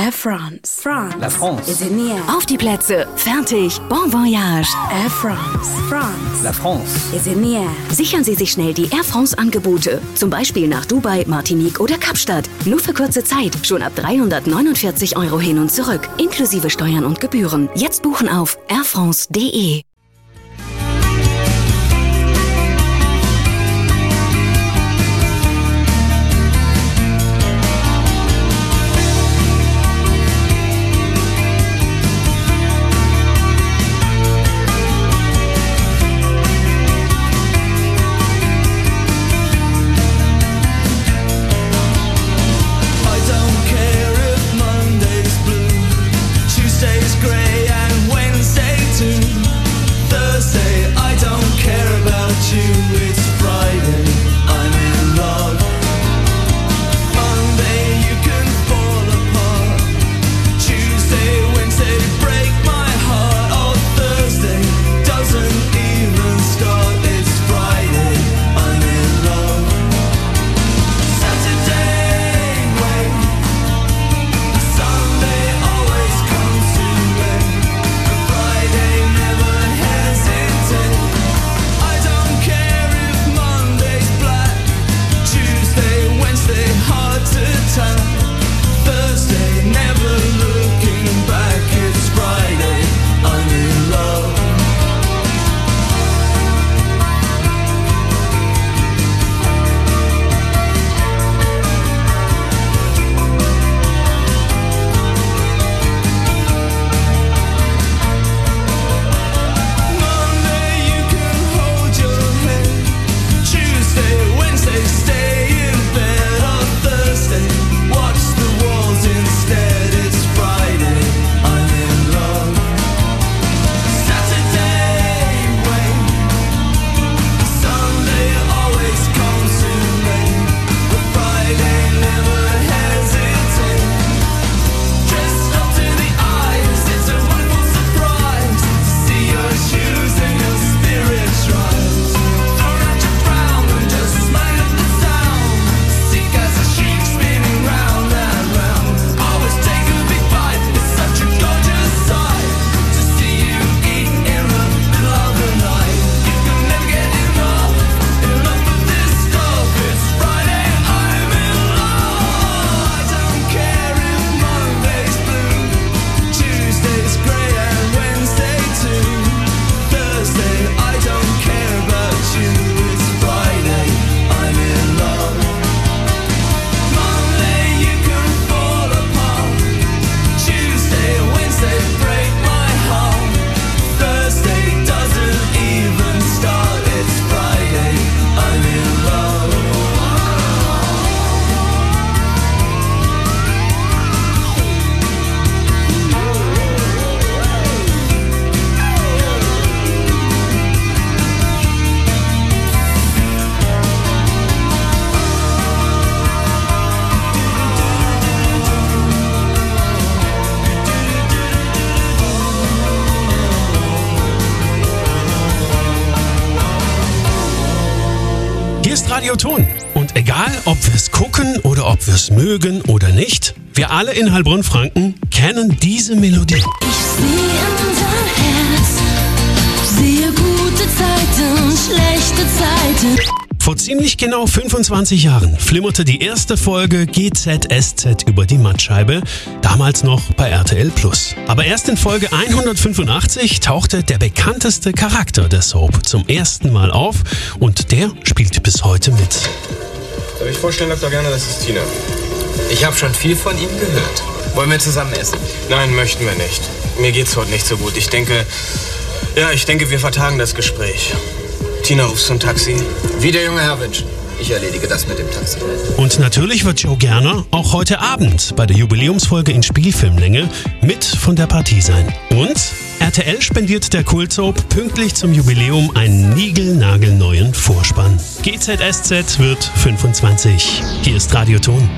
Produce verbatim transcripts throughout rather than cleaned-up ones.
Air France. France. La France. Is in the air. Auf die Plätze, fertig, bon voyage. Air France. France. La France. Is in the air. Sichern Sie sich schnell die Air France-Angebote. Zum Beispiel nach Dubai, Martinique oder Kapstadt. Nur für kurze Zeit, schon ab dreihundertneunundvierzig Euro hin und zurück. Inklusive Steuern und Gebühren. Jetzt buchen auf airfrance punkt de. Radio Ton. Und egal, ob wir es gucken oder ob wir es mögen oder nicht, wir alle in Heilbronn-Franken kennen diese Melodie. Ich sehe unser Herz, sehe gute Zeiten, schlechte Zeiten. Vor ziemlich genau fünfundzwanzig Jahren flimmerte die erste Folge G Z S Z über die Mattscheibe, damals noch bei R T L Plus. Aber erst in Folge hundertfünfundachtzig tauchte der bekannteste Charakter der Soap zum ersten Mal auf und der spielt bis heute mit. Darf ich vorstellen, Doktor Gerner, das ist Tina. Ich habe schon viel von ihm gehört. Wollen wir zusammen essen? Nein, möchten wir nicht. Mir geht's heute nicht so gut. Ich denke, ja, ich denke, wir vertagen das Gespräch. Tina, rufst du ein Taxi? Wie der junge Herr wünscht. Ich erledige das mit dem Taxi. Und natürlich wird Joe Gerner auch heute Abend bei der Jubiläumsfolge in Spielfilmlänge mit von der Partie sein. Und R T L spendiert der Kultsoap pünktlich zum Jubiläum einen niegelnagelneuen Vorspann. G Z S Z wird fünfundzwanzig. Hier ist Radio Ton.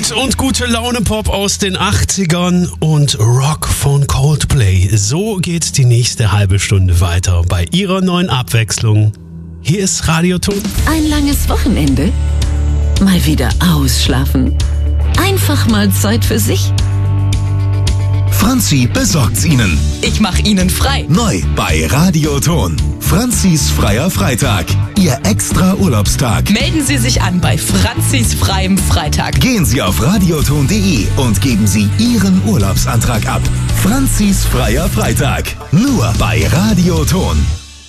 Beat und gute Laune Pop aus den achtzigern und Rock von Coldplay. So geht die nächste halbe Stunde weiter bei ihrer neuen Abwechslung. Hier ist Radioton. Ein langes Wochenende? Mal wieder ausschlafen? Einfach mal Zeit für sich? Franzi besorgt's Ihnen. Ich mach Ihnen frei. Neu bei Radioton. Franzis freier Freitag. Ihr extra Urlaubstag. Melden Sie sich an bei Franzis freiem Freitag. Gehen Sie auf radioton punkt de und geben Sie Ihren Urlaubsantrag ab. Franzis freier Freitag. Nur bei Radioton.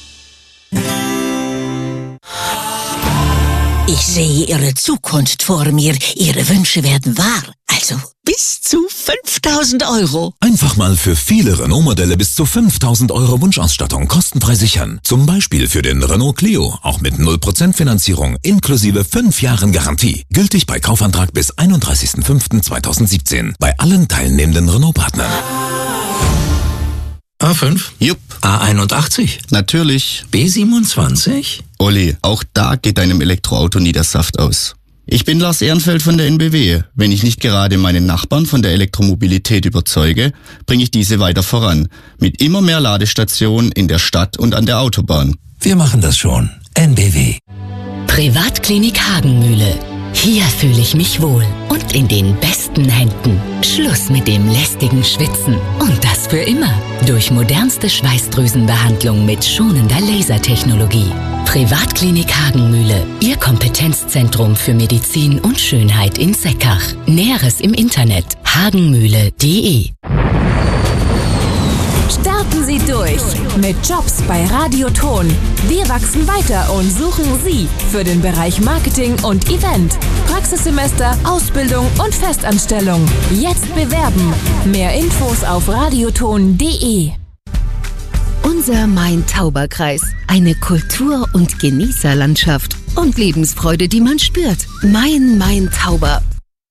Ich sehe Ihre Zukunft vor mir. Ihre Wünsche werden wahr. Also bis zu fünftausend Euro. Einfach mal für viele Renault-Modelle bis zu fünftausend Euro Wunschausstattung kostenfrei sichern. Zum Beispiel für den Renault Clio, auch mit null Prozent Finanzierung, inklusive fünf Jahren Garantie. Gültig bei Kaufantrag bis einunddreißigsten fünften zweitausendsiebzehn. Bei allen teilnehmenden Renault-Partnern. A fünf? Jupp. A einundachtzig? Natürlich. B siebenundzwanzig? Olli, auch da geht deinem Elektroauto nie der Saft aus. Ich bin Lars Ehrenfeld von der N B W. Wenn ich nicht gerade meine Nachbarn von der Elektromobilität überzeuge, bringe ich diese weiter voran. Mit immer mehr Ladestationen in der Stadt und an der Autobahn. Wir machen das schon. N B W. Privatklinik Hagenmühle. Hier fühle ich mich wohl und in den besten Händen. Schluss mit dem lästigen Schwitzen. Und das für immer. Durch modernste Schweißdrüsenbehandlung mit schonender Lasertechnologie. Privatklinik Hagenmühle. Ihr Kompetenzzentrum für Medizin und Schönheit in Seckach. Näheres im Internet hagenmühle punkt de. Starten Sie durch mit Jobs bei Radioton. Wir wachsen weiter und suchen Sie für den Bereich Marketing und Event, Praxissemester, Ausbildung und Festanstellung. Jetzt bewerben. Mehr Infos auf radioton punkt de. Unser Main-Tauber-Kreis. Eine Kultur- und Genießerlandschaft. Und Lebensfreude, die man spürt. Main-Main-Tauber.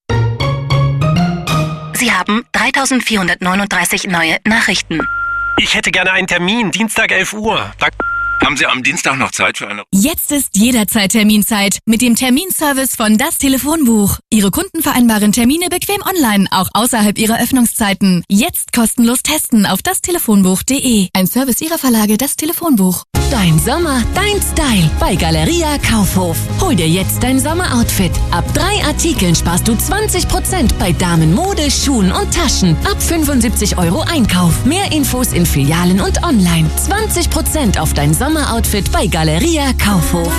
Sie haben dreitausendvierhundertneununddreißig neue Nachrichten. Ich hätte gerne einen Termin, Dienstag elf Uhr. Da Haben Sie am Dienstag noch Zeit für eine... Jetzt ist jederzeit Terminzeit mit dem Terminservice von Das Telefonbuch. Ihre Kunden vereinbaren Termine bequem online, auch außerhalb ihrer Öffnungszeiten. Jetzt kostenlos testen auf das telefonbuch punkt de. Ein Service Ihrer Verlage Das Telefonbuch. Dein Sommer, dein Style bei Galeria Kaufhof. Hol dir jetzt dein Sommeroutfit. Ab drei Artikeln sparst du zwanzig Prozent bei Damenmode, Schuhen und Taschen. Ab fünfundsiebzig Euro Einkauf. Mehr Infos in Filialen und online. zwanzig Prozent auf dein Sommeroutfit bei Galeria Kaufhof.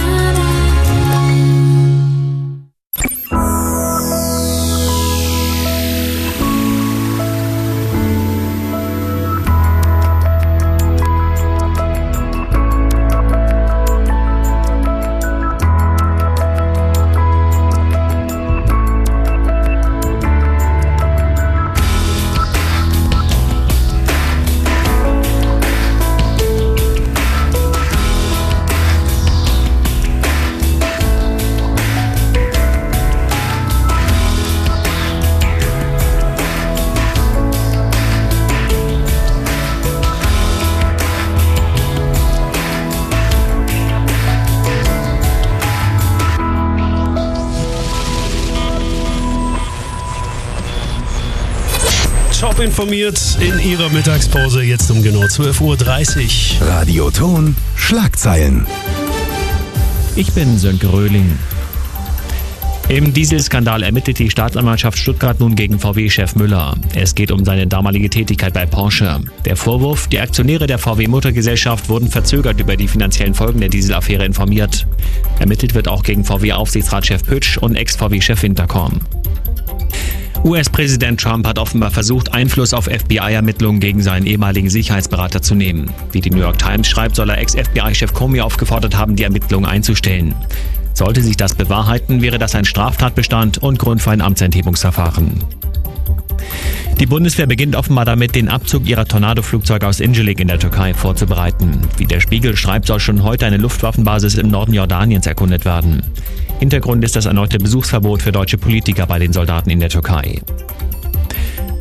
Informiert in ihrer Mittagspause, jetzt um genau zwölf Uhr dreißig. Radioton Schlagzeilen. Ich bin Sönke Röhling. Im Dieselskandal ermittelt die Staatsanwaltschaft Stuttgart nun gegen V W-Chef Müller. Es geht um seine damalige Tätigkeit bei Porsche. Der Vorwurf, die Aktionäre der V W-Muttergesellschaft wurden verzögert über die finanziellen Folgen der Dieselaffäre informiert. Ermittelt wird auch gegen V W-Aufsichtsratschef Pütsch und Ex-V W-Chef Winterkorn. U S-Präsident Trump hat offenbar versucht, Einfluss auf F B I-Ermittlungen gegen seinen ehemaligen Sicherheitsberater zu nehmen. Wie die New York Times schreibt, soll er Ex-F B I-Chef Comey aufgefordert haben, die Ermittlungen einzustellen. Sollte sich das bewahrheiten, wäre das ein Straftatbestand und Grund für ein Amtsenthebungsverfahren. Die Bundeswehr beginnt offenbar damit, den Abzug ihrer Tornado-Flugzeuge aus Incirlik in der Türkei vorzubereiten. Wie der Spiegel schreibt, soll schon heute eine Luftwaffenbasis im Norden Jordaniens erkundet werden. Hintergrund ist das erneute Besuchsverbot für deutsche Politiker bei den Soldaten in der Türkei.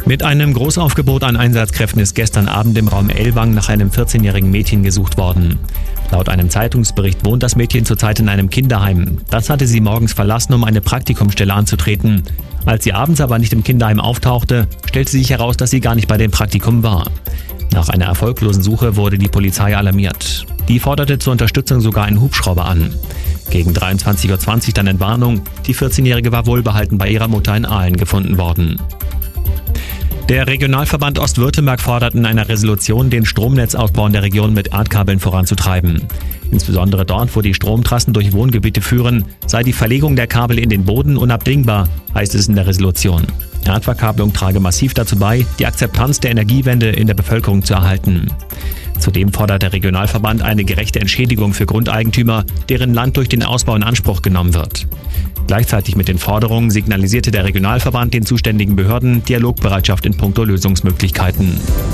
Mit einem Großaufgebot an Einsatzkräften ist gestern Abend im Raum Ellwangen nach einem vierzehnjährigen Mädchen gesucht worden. Laut einem Zeitungsbericht wohnt das Mädchen zurzeit in einem Kinderheim. Das hatte sie morgens verlassen, um eine Praktikumsstelle anzutreten. Als sie abends aber nicht im Kinderheim auftauchte, stellte sich heraus, dass sie gar nicht bei dem Praktikum war. Nach einer erfolglosen Suche wurde die Polizei alarmiert. Die forderte zur Unterstützung sogar einen Hubschrauber an. Gegen dreiundzwanzig Uhr zwanzig dann Entwarnung. Die vierzehnjährige war wohlbehalten bei ihrer Mutter in Aalen gefunden worden. Der Regionalverband Ostwürttemberg fordert in einer Resolution, den Stromnetzausbau in der Region mit Erdkabeln voranzutreiben. Insbesondere dort, wo die Stromtrassen durch Wohngebiete führen, sei die Verlegung der Kabel in den Boden unabdingbar, heißt es in der Resolution. Erdverkabelung trage massiv dazu bei, die Akzeptanz der Energiewende in der Bevölkerung zu erhalten. Zudem fordert der Regionalverband eine gerechte Entschädigung für Grundeigentümer, deren Land durch den Ausbau in Anspruch genommen wird. Gleichzeitig mit den Forderungen signalisierte der Regionalverband den zuständigen Behörden Dialogbereitschaft in puncto Lösungsmöglichkeiten.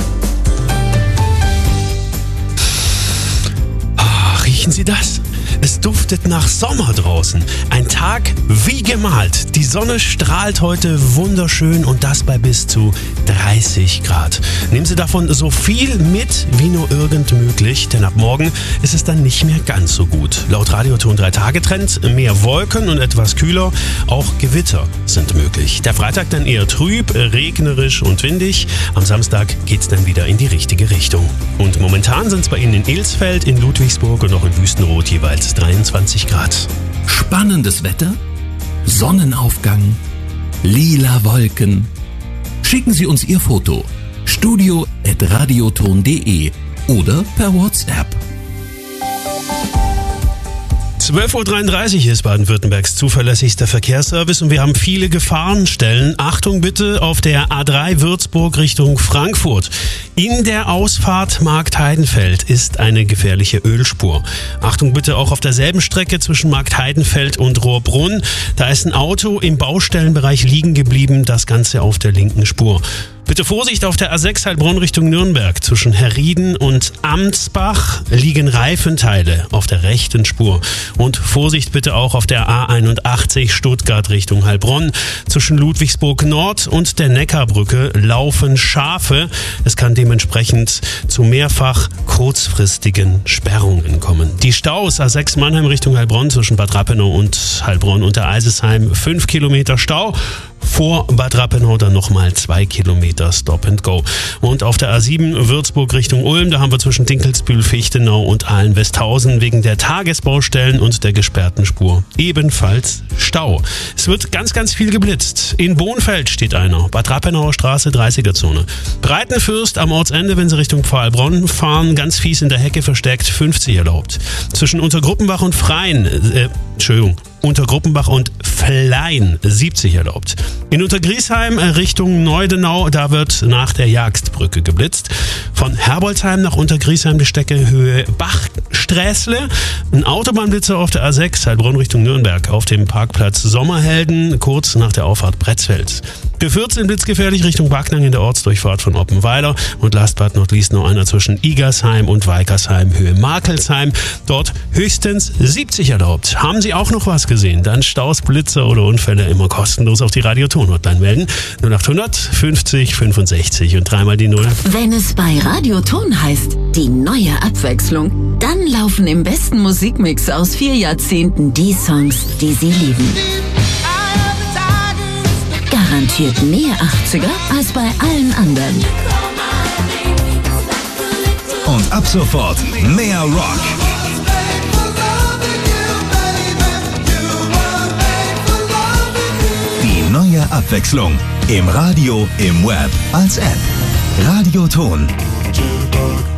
Oh, riechen Sie das? Es duftet nach Sommer draußen. Ein Tag wie gemalt. Die Sonne strahlt heute wunderschön und das bei bis zu dreißig Grad. Nehmen Sie davon so viel mit wie nur irgend möglich, denn ab morgen ist es dann nicht mehr ganz so gut. Laut Radioton drei Tage Trend, mehr Wolken und etwas kühler. Auch Gewitter sind möglich. Der Freitag dann eher trüb, regnerisch und windig. Am Samstag geht's dann wieder in die richtige Richtung. Und momentan sind es bei Ihnen in Ilsfeld, in Ludwigsburg und auch in Wüstenrot jeweils dreiundzwanzig Grad. Spannendes Wetter? Sonnenaufgang? Lila Wolken? Schicken Sie uns Ihr Foto. studio at radioton punkt de oder per WhatsApp. zwölf Uhr dreiunddreißig ist Baden-Württembergs zuverlässigster Verkehrsservice und wir haben viele Gefahrenstellen. Achtung bitte auf der A drei Würzburg Richtung Frankfurt. In der Ausfahrt Marktheidenfeld ist eine gefährliche Ölspur. Achtung bitte auch auf derselben Strecke zwischen Marktheidenfeld und Rohrbrunn. Da ist ein Auto im Baustellenbereich liegen geblieben, das Ganze auf der linken Spur. Bitte Vorsicht auf der A sechs Heilbronn Richtung Nürnberg. Zwischen Herrieden und Amtsbach liegen Reifenteile auf der rechten Spur. Und Vorsicht bitte auch auf der A einundachtzig Stuttgart Richtung Heilbronn. Zwischen Ludwigsburg Nord und der Neckarbrücke laufen Schafe. Es kann dementsprechend zu mehrfach kurzfristigen Sperrungen kommen. Die Staus A sechs Mannheim Richtung Heilbronn zwischen Bad Rappenau und Heilbronn und der Eisesheim fünf Kilometer Stau. Vor Bad Rappenau dann nochmal zwei Kilometer Stop and Go. Und auf der A sieben Würzburg Richtung Ulm, da haben wir zwischen Dinkelsbühl, Fichtenau und Ahlen-Westhausen wegen der Tagesbaustellen und der gesperrten Spur ebenfalls Stau. Es wird ganz, ganz viel geblitzt. In Bohnfeld steht einer. Bad Rappenauer Straße, dreißiger Zone. Breitenfürst am Ortsende, wenn Sie Richtung Pfahlbronn fahren, ganz fies in der Hecke versteckt, fünfzig erlaubt. Zwischen Untergruppenbach und Freien, äh, Entschuldigung, Untergruppenbach und Flein siebzig erlaubt. In Untergriesheim Richtung Neudenau, da wird nach der Jagstbrücke geblitzt. Von Herbolzheim nach Untergriesheim die Strecke Höhe Bachsträßle. Ein Autobahnblitzer auf der A sechs Heilbronn Richtung Nürnberg auf dem Parkplatz Sommerhelden, kurz nach der Auffahrt Bretzfeld. Für vierzehn blitzgefährlich Richtung Backnang in der Ortsdurchfahrt von Oppenweiler und last but not least noch einer zwischen Igersheim und Weikersheim Höhe Markelsheim. Dort höchstens siebzig erlaubt. Haben Sie auch noch was gesehen? Dann Staus, Blitzer oder Unfälle immer kostenlos auf die Radioton-Hotline melden. null achthundert fünfzig fünfundsechzig und dreimal die Null. Wenn es bei Radioton heißt, die neue Abwechslung, dann laufen im besten Musikmix aus vier Jahrzehnten die Songs, die Sie lieben. Garantiert mehr achtziger als bei allen anderen. Und ab sofort mehr Rock. Die neue Abwechslung im Radio, im Web, als App. Radioton.